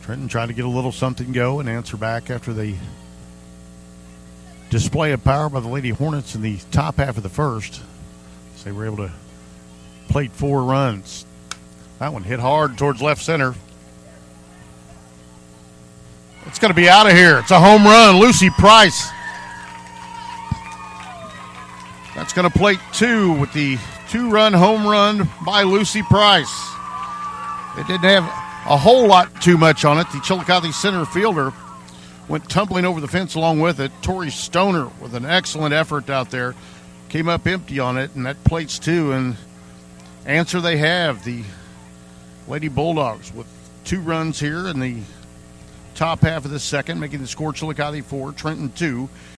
Trenton trying to get a little something go and answer back after the display of power by the Lady Hornets in the top half of the first. So they were able to plate 4 runs. That one hit hard towards left center. It's going to be out of here. It's a home run. Lucy Price. That's going to plate 2 with the 2-run home run by Lucy Price. It didn't have a whole lot too much on it. The Chillicothe center fielder went tumbling over the fence along with it. Tori Stoner with an excellent effort out there. Came up empty on it, and that plates 2. And answer they have, the Lady Bulldogs with 2 runs here in the top half of the second, making the score Chillicothe 4, Trenton 2.